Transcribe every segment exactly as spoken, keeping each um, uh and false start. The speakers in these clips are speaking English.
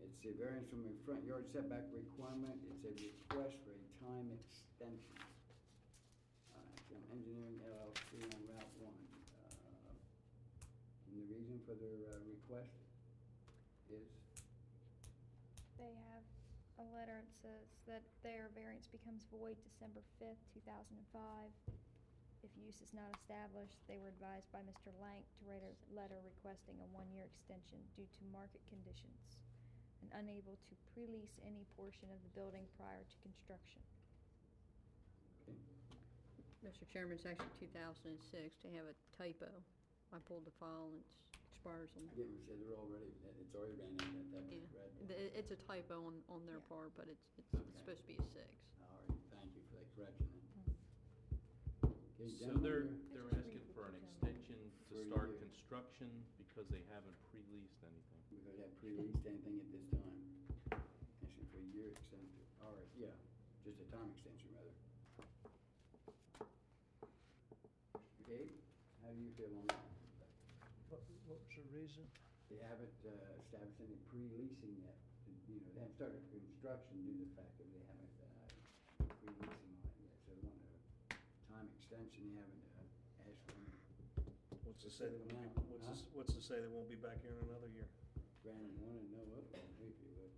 It's a variance from a front yard setback requirement. It's a request for a time extension. Uh, From Engineering L L C on Route One. Uh, And the reason for their uh, request is, They have a letter that says that their variance becomes void December fifth, two thousand and five. If use is not established, they were advised by Mister Lank to write a letter requesting a one-year extension due to market conditions and unable to pre-lease any portion of the building prior to construction. okay, Mister Chairman, it's actually two thousand and six. They have a typo. I pulled the file and it expires on. yeah, we said they're already, it's already ran in, that, that Yeah, was read. The- it's a typo on, on their Yeah. part, but it's, it's Okay. it's supposed to be a six. All right, thank you for that correction then. Okay, So gentlemen, they're, you're- they're just asking read for what an the extension For to a start year. construction because they haven't pre-leased anything. We could have pre-leased anything at this time. Extension for a year extension. All right, yeah, just a time extension rather. Okay, how do you feel on that? What, what was the reason? They haven't uh, established any pre-leasing yet. You know, they haven't started construction due to the fact that they haven't uh, pre-leasing on it yet. So they want a time extension. They haven't uh, asked for any. What's to say they won't be, Amount, what's huh? to, what's to say they won't be back here in another year? Brandon wanted to know what, if you would.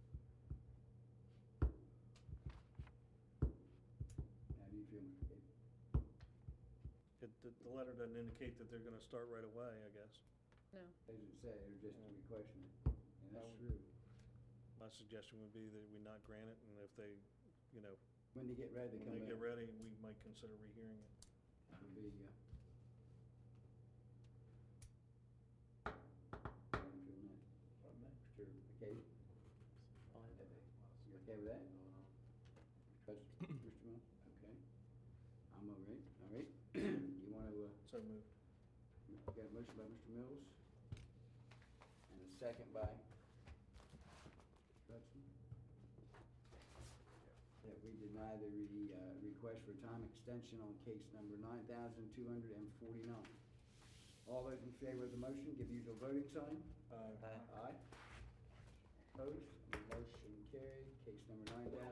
How do you feel, Mister Gabe? It, the, the letter doesn't indicate that they're gonna start right away, I guess. No. Doesn't say, they're just Yeah. requesting it. And that's Um, true. My suggestion would be that we not grant it, and if they, you know, When they get ready to when come they back. get ready, we might consider rehearing it. That would be, uh. How do you feel on that? Mister McCabe? You okay with that? Trust, Mister Mills? Okay. I'm all right, all right. You wanna, uh, So moved. got a motion by Mister Mills? And a second by Hudson? That we deny the re, uh, request for time extension on case number nine thousand two hundred and forty-nine. All those in favor of the motion, give usual voting sign. Uh, Aye. Opposed? Motion carried. Case number nine thousand.